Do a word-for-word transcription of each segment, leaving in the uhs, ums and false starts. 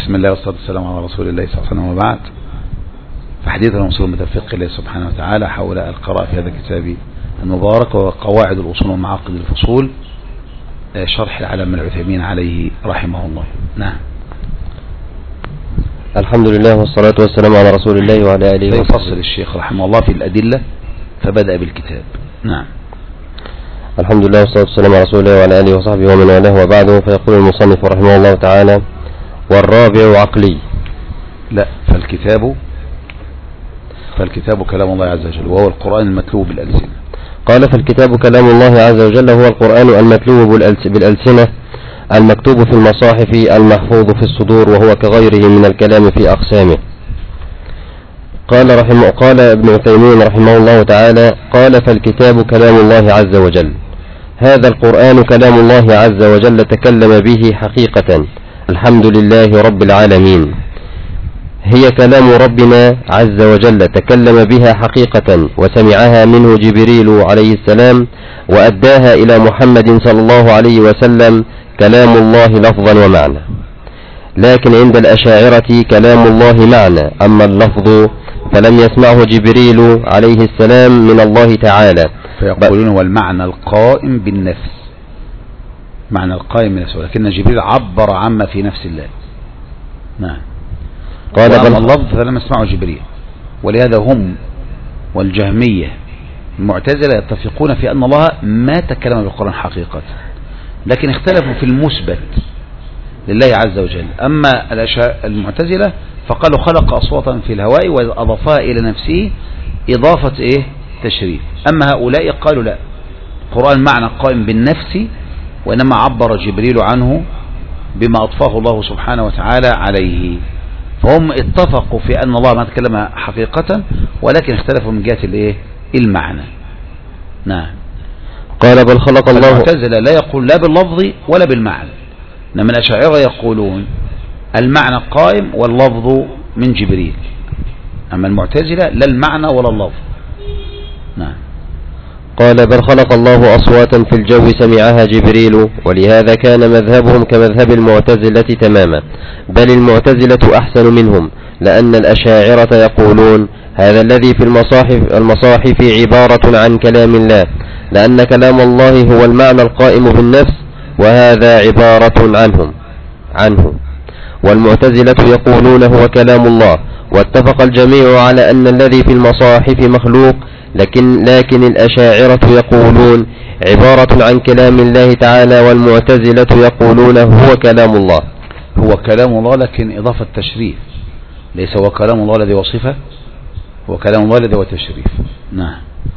بسم الله والصلاة والسلام على رسول الله صلى الله عليه وسلم وبعد. فحديث الأصول المتفق الله سبحانه وتعالى حول القراءة في هذا الكتاب المبارك وقواعد الأصول ومعاقد الفصول، شرح العلامة العثيمين عليه رحمه الله. نعم. الحمد لله والصلاة والسلام على رسول الله وعلى آله وصحبه. فيفصل الشيخ رحمه الله في الأدلة فبدأ بالكتاب. نعم. الحمد لله والصلاة والسلام على رسول الله وعلى آله وصحبه ومن والاه وبعده. فيقول المصنف رحمه الله تعالى: والرابع عقلي. لا، فالكتاب فالكتاب كلام الله عز وجل وهو القرآن المتلو بالألسنة. قال: فالكتاب كلام الله عز وجل هو القرآن المتلو بالألسنة المكتوب في المصاحف المحفوظ في الصدور، وهو كغيره من الكلام في أقسامه. قال رحمه قال ابن عثيمين رحمه الله تعالى: قال: فالكتاب كلام الله عز وجل. هذا القرآن كلام الله عز وجل تكلم به حقيقة، الحمد لله رب العالمين. هي كلام ربنا عز وجل تكلم بها حقيقة، وسمعها منه جبريل عليه السلام، وأداها إلى محمد صلى الله عليه وسلم كلام الله لفظا ومعنى. لكن عند الأشاعرة كلام الله معنى، أما اللفظ فلم يسمعه جبريل عليه السلام من الله تعالى، فيقولون هو المعنى القائم بالنفس، معنى القائم بالنفس، ولكن جبريل عبر عما في نفس الله. نعم. قال بل اللفظ فلم يسمعه جبريل، ولهذا هم والجهمية المعتزلة يتفقون في أن الله ما تكلم بالقرآن حقيقة، لكن اختلفوا في المثبت لله عز وجل. أما المعتزلة فقالوا خلق أصواتا في الهواء وأضافها إلى نفسه إضافة إيه؟ تشريف. أما هؤلاء قالوا لا، القرآن معنى قائم بالنفس، وإنما عبر جبريل عنه بما أضفاه الله سبحانه وتعالى عليه. فهم اتفقوا في أن الله ما تكلم حقيقة، ولكن اختلفوا من جهة الإيه؟ المعنى. نعم. قال: بل خلق الله. المعتزلة لا يقول لا باللفظ ولا بالمعنى، إنما الأشاعرة يقولون المعنى قائم واللفظ من جبريل، أما المعتزلة لا المعنى ولا اللفظ. نعم. قال: بل خلق الله أصواتا في الجو سمعها جبريل، ولهذا كان مذهبهم كمذهب المعتزلة تماما، بل المعتزلة أحسن منهم، لأن الأشاعرة يقولون هذا الذي في المصاحف, المصاحف عبارة عن كلام الله، لأن كلام الله هو المعنى القائم بالنفس، وهذا عبارة عنهم عنه. والمعتزلة يقولون هو كلام الله، واتفق الجميع على أن الذي في المصاحف مخلوق، لكن, لكن الأشاعرة يقولون عبارة عن كلام الله تعالى، والمعتزلة يقولون هو كلام الله. هو كلام الله لكن إضافة تشريف، ليس هو كلام الله الذي وصفه، هو كلام الله الذي هو تشريف. نعم.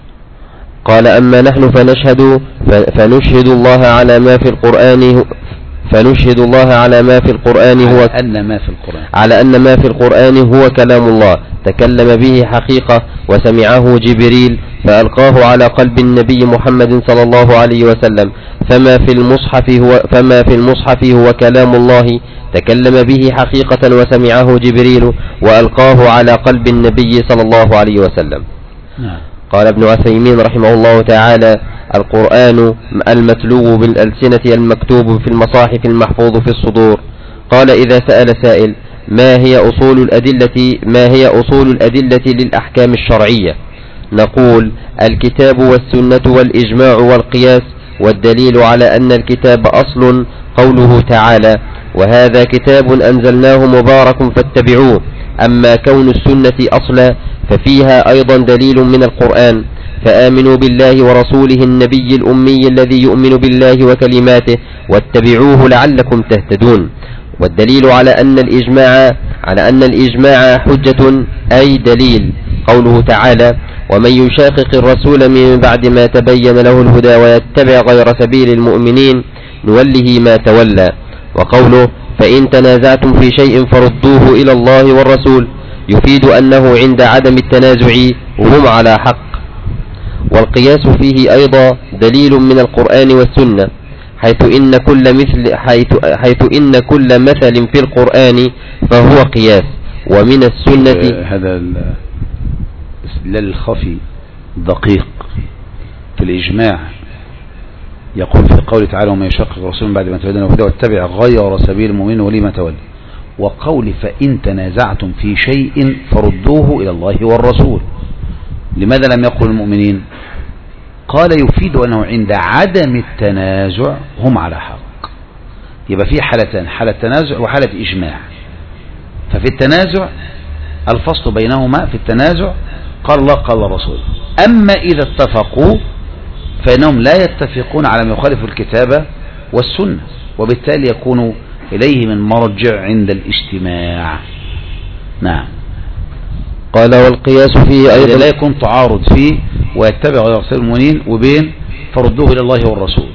قال: أما نحن فنشهد فنشهد الله على ما في القرآن فنشهد الله على ما في القرآن هو على أن ما في القرآن على أن ما في القرآن هو كلام الله تكلم به حقيقة، وسمعه جبريل فألقاه على قلب النبي محمد صلى الله عليه وسلم. فما في المصحف هو فما في المصحف هو كلام الله تكلم به حقيقة، وسمعه جبريل وألقاه على قلب النبي صلى الله عليه وسلم. نعم. قال ابن عثيمين رحمه الله تعالى: القرآن المتلو بالألسنة المكتوب في المصاحف المحفوظ في الصدور. قال: إذا سأل سائل: ما هي أصول الأدلة ما هي أصول الأدلة للأحكام الشرعية؟ نقول: الكتاب والسنة والإجماع والقياس، والدليل على أن الكتاب أصل قوله تعالى: وهذا كتاب أنزلناه مبارك فاتبعوه. أما كون السنة أصلا ففيها أيضا دليل من القرآن، فآمنوا بالله ورسوله النبي الأمي الذي يؤمن بالله وكلماته واتبعوه لعلكم تهتدون. والدليل على أن الإجماع على أن الإجماع حجة أي دليل قوله تعالى: ومن يشاقق الرسول من بعد ما تبين له الهدى ويتبع غير سبيل المؤمنين نوله ما تولى. وقوله: فإن تنازعتم في شيء فردوه إلى الله والرسول، يفيد أنه عند عدم التنازع هم على حق. والقياس فيه أيضا دليل من القرآن والسنة، حيث إن كل مثل حيث, حيث إن كل مثل في القرآن فهو قياس، ومن السنة. هذا الاستدلال الخفي دقيق في الإجماع. يقول في قوله تعالى: وما يشقق الرسول بعد ما تبين له الهدى واتبع غير سبيل المؤمنين ولي ما تولى. وقول فإن تنازعتم في شيء فردوه إلى الله والرسول. لماذا لم يقل المؤمنين؟ قال يفيد أنه عند عدم التنازع هم على حق. يبقى في حالتان، حالة تنازع وحالة إجماع. ففي التنازع الفصل بينهما في التنازع قال الله قال الرسول. أما إذا اتفقوا فإنهم لا يتفقون على ما يخالف الكتاب والسنة، وبالتالي يكون إليه من مرجع عند الاجتماع. نعم. قال والقياس فيه أيضا لا يكون تعارض فيه ويتبع غير سبيل المؤمنين وبين فردوه إلى الله والرسول.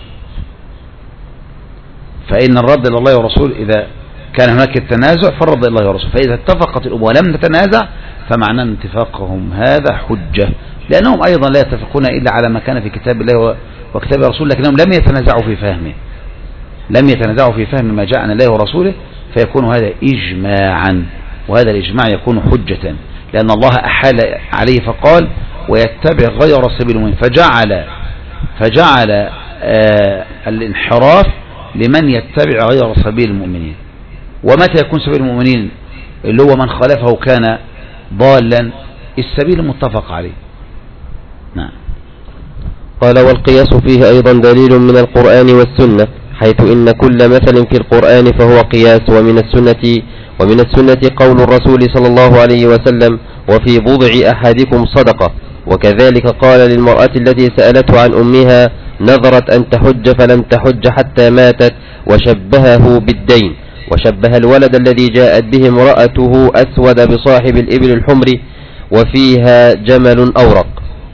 فإن الرد إلى الله والرسول إذا كان هناك التنازع فالرد إلى الله والرسول، فإذا اتفقت الأمة ولم تتنازع فمعنى أن اتفاقهم هذا حجة، لأنهم أيضا لا يتفقون إلا على ما كان في كتاب الله وكتاب رسول، لكنهم لم يتنازعوا في فهمه، لم يتنازعوا في فهم ما جاء عن الله ورسوله، فيكون هذا إجماعا، وهذا الإجماع يكون حجة، لأن الله أحال عليه فقال ويتبع غير سبيل المؤمنين، فجعل فجعل آه الانحراف لمن يتبع غير سبيل المؤمنين. ومتى يكون سبيل المؤمنين اللي هو من خالفه كان ضالا؟ السبيل المتفق عليه. نعم. قال والقياس فيه أيضا دليل من القرآن والسنة، حيث إن كل مثل في القرآن فهو قياس، ومن السنة ومن السنة قول الرسول صلى الله عليه وسلم وفي بضع أحدكم صدقة. وكذلك قال للمرأة التي سألته عن أمها نظرت أن تحج فلم تحج حتى ماتت، وشبهه بالدين، وشبه الولد الذي جاءت به امرأته أسود بصاحب الإبل الحمر وفيها جمل أورق.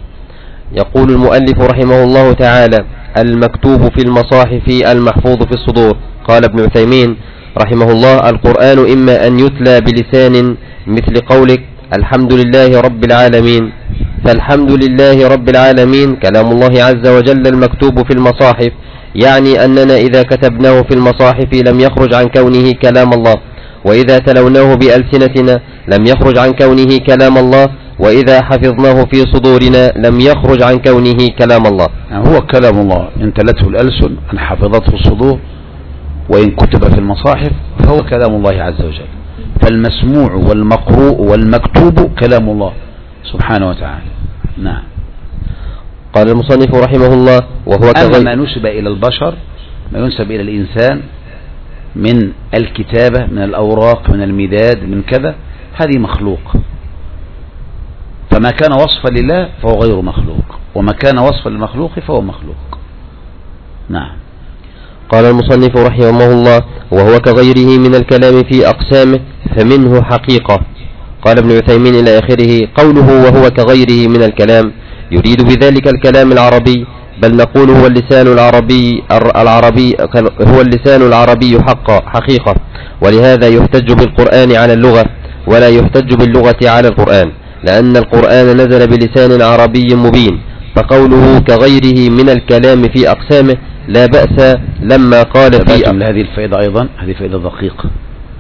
يقول المؤلف رحمه الله تعالى المكتوب في المصاحف المحفوظ في الصدور. قال ابن عثيمين رحمه الله القرآن إما أن يتلى بلسان مثل قولك الحمد لله رب العالمين، فالحمد لله رب العالمين كلام الله عز وجل المكتوب في المصاحف، يعني أننا إذا كتبناه في المصاحف لم يخرج عن كونه كلام الله، وإذا تلوناه بألسنتنا لم يخرج عن كونه كلام الله، وإذا حفظناه في صدورنا لم يخرج عن كونه كلام الله. يعني هو كلام الله إن تلته الألسن أن حفظته الصدور، وإن كتب في المصاحف فهو كلام الله عز وجل. فالمسموع والمقروء والمكتوب كلام الله سبحانه وتعالى. نعم. قال المصنف رحمه الله وهو أما ما نسب إلى البشر، ما ينسب إلى الإنسان من الكتابة، من الأوراق، من المداد، من كذا، هذه مخلوق. فما كان وصفا لله فهو غير مخلوق، وما كان وصفا للمخلوق فهو مخلوق. نعم. قال المصنف رحمه الله وهو كغيره من الكلام في أقسامه فمنه حقيقة. قال ابن عثيمين إلى آخره قوله وهو كغيره من الكلام يريد بذلك الكلام العربي، بل نقول هو اللسان العربي العربي هو اللسان العربي حق حقيقة، ولهذا يحتج بالقرآن على اللغة ولا يحتج باللغة على القرآن، لأن القرآن نزل بلسان عربي مبين. فقوله كغيره من الكلام في أقسامه لا بأس لما قال في هذه الفائدة أيضا، هذه فائدة دقيقة.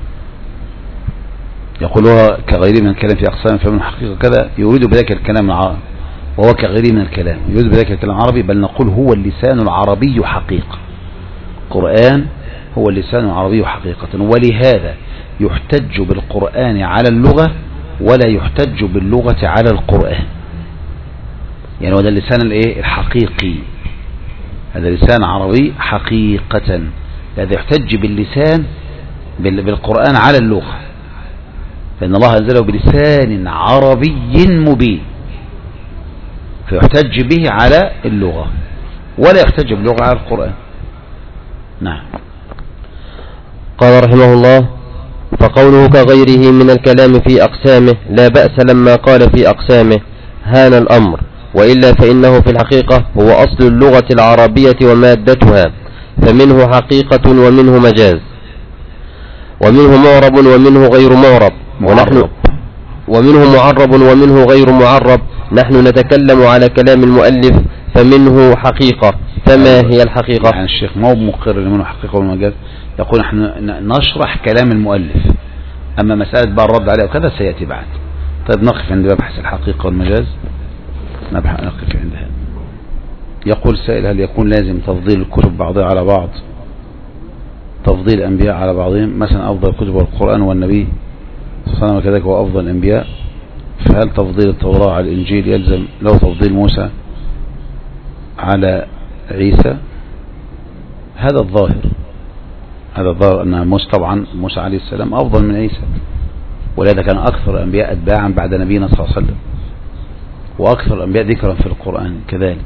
يقولها كغيره من الكلام في أقسامه فمن حقيقة كذا، يريد بذلك الكلام العربي، وهو كغيره من الكلام يريد بذلك الكلام العربي، بل نقول هو اللسان العربي حقيقة. القرآن هو اللسان العربي حقيقة، ولهذا يحتج بالقرآن على اللغة ولا يحتج باللغة على القرآن. يعني هذا اللسان الايه الحقيقي، هذا لسان عربي حقيقة، هذا يحتج باللسان بالقرآن على اللغة، فإن الله أنزله بلسان عربي مبين، فيحتج به على اللغة ولا يحتج باللغة على القرآن. نعم. قال رحمه الله فقوله كغيره من الكلام في أقسامه لا بأس لما قال في أقسامه هان الأمر، وإلا فإنه في الحقيقة هو أصل اللغة العربية ومادتها، فمنه حقيقة ومنه مجاز، ومنه معرب ومنه غير معرب، ونحن ومنه معرب ومنه غير معرب. نحن نتكلم على كلام المؤلف فمنه حقيقة، فما هي الحقيقة؟ يعني الشيخ ما هو مقر منه حقيقة والمجاز، يقول نحن نشرح كلام المؤلف، أما مسألة بقى الرد عليه وكذا سيأتي بعد. طيب نقف عند مبحث الحقيقة والمجاز، نقف عند هذا. يقول سائل هل يكون لازم تفضيل الكتب بعضها على بعض؟ تفضيل الأنبياء على بعضهم، مثلا أفضل كتب القرآن والنبي صلى الله عليه وسلم كذلك هو أفضل الأنبياء، فهل تفضيل التوراة على الإنجيل يلزم له تفضيل موسى على عيسى؟ هذا الظاهر، هذا الظاهر أن موسى طبعا موسى عليه السلام أفضل من عيسى، ولهذا كان أكثر الأنبياء أتباعا بعد نبينا صلى الله عليه وسلم، وأكثر الأنبياء ذكرا في القرآن كذلك.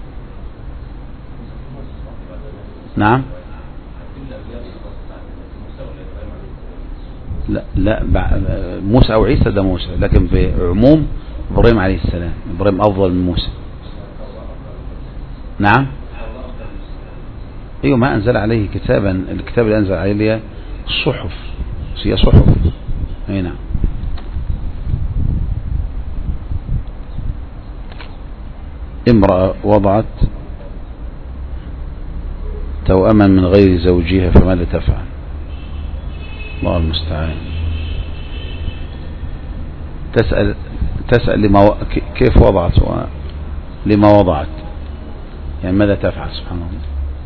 نعم لا لا موسى أو عيسى ده موسى، لكن في عموم إبراهيم عليه السلام، إبراهيم أفضل من موسى. نعم أيوة، ما أنزل عليه كتابا، الكتاب اللي أنزل عليه هي الصحف، هي صحف. أي نعم. امرأة وضعت توأما من غير زوجها فماذا تفعل؟ الله المستعان. تسأل تسأل لما و... كيف وضعت و... لما وضعت، يعني ماذا تفعل؟ سبحان الله.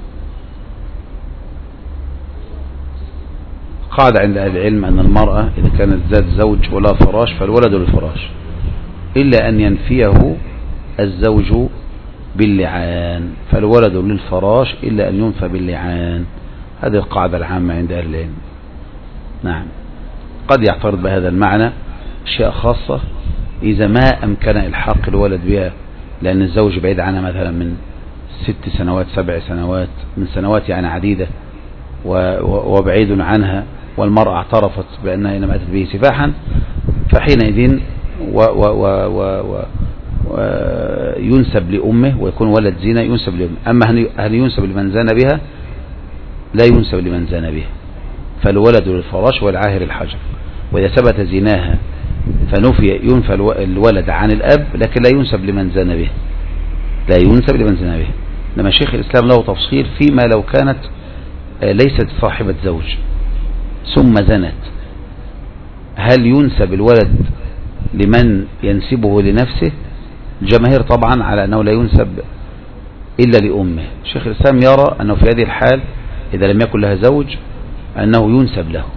قاعدة عند أهل العلم أن المرأة إذا كانت ذات زوج ولا فراش فالولد للفراش، إلا أن ينفيه الزوج باللعان، فالولد للفراش إلا أن ينفى باللعان. هذه القاعدة العامة عند أهل العلم. نعم. قد يعترض بهذا المعنى أشياء خاصة إذا ما أمكن إلحاق الولد بها، لأن الزوج بعيد عنها مثلا من ست سنوات سبع سنوات من سنوات يعني عديدة وبعيد عنها، والمرأة اعترفت بأنها إنما أتت به سفاحا، فحينئذ و و و و و وينسب لأمه ويكون ولد زنا ينسب لأمه. أما هل ينسب لمن زان بها؟ لا ينسب لمن زان بها، فالولد للفراش والعاهر الحجر. وإذا ثبت زناها فنفي ينفى الولد عن الأب، لكن لا ينسب لمن زان به، لا ينسب لمن زان به. لما شيخ الإسلام له تفصيل فيما لو كانت ليست صاحبة زوج ثم زنت، هل ينسب الولد لمن ينسبه لنفسه؟ الجماهير طبعا على أنه لا ينسب إلا لأمه. شيخ الإسلام يرى أنه في هذه الحال إذا لم يكن لها زوج أنه ينسب له،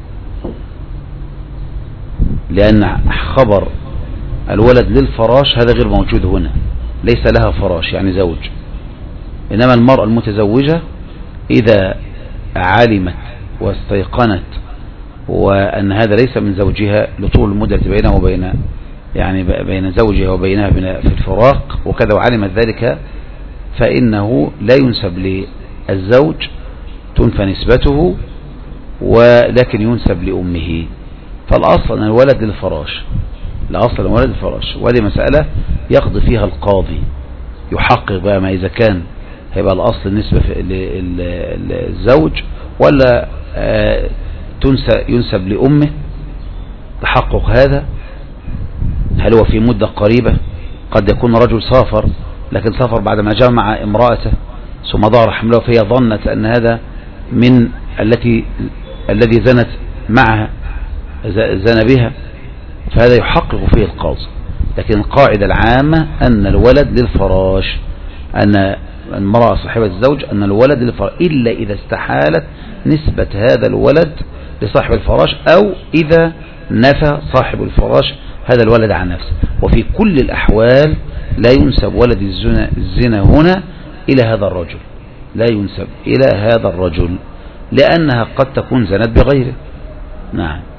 لأن خبر الولد للفراش هذا غير موجود هنا، ليس لها فراش يعني زوج. إنما المرأة المتزوجة إذا علمت واستيقنت وأن هذا ليس من زوجها لطول المدة بينه وبين يعني بين زوجها وبينها في الفراق وكذا، وعلمت ذلك فإنه لا ينسب للزوج، تنفى نسبته، ولكن ينسب لأمه. فالأصل أن الولد للفراش، الأصل أن الولد للفراش، وهذه مسألة يقضي فيها القاضي، يحقق بقى ما إذا كان هيبقى الأصل النسبة للزوج ولا تنسى ينسب لأمه. تحقق هذا هل هو في مدة قريبة؟ قد يكون رجل سافر، لكن سافر بعدما جمع امرأته ثم ظهر حمله فهي ظنت أن هذا من التي الذي زنت معها زن بها، فهذا يحقق فيه القاضي. لكن القاعدة العامة أن الولد للفراش، أن المرأة صاحبة الزوج أن الولد للفراش، إلا إذا استحالت نسبة هذا الولد لصاحب الفراش، أو إذا نفى صاحب الفراش هذا الولد عن نفسه. وفي كل الأحوال لا ينسب ولد الزنا, الزنا هنا إلى هذا الرجل، لا ينسب إلى هذا الرجل، لأنها قد تكون زنت بغيره. نعم.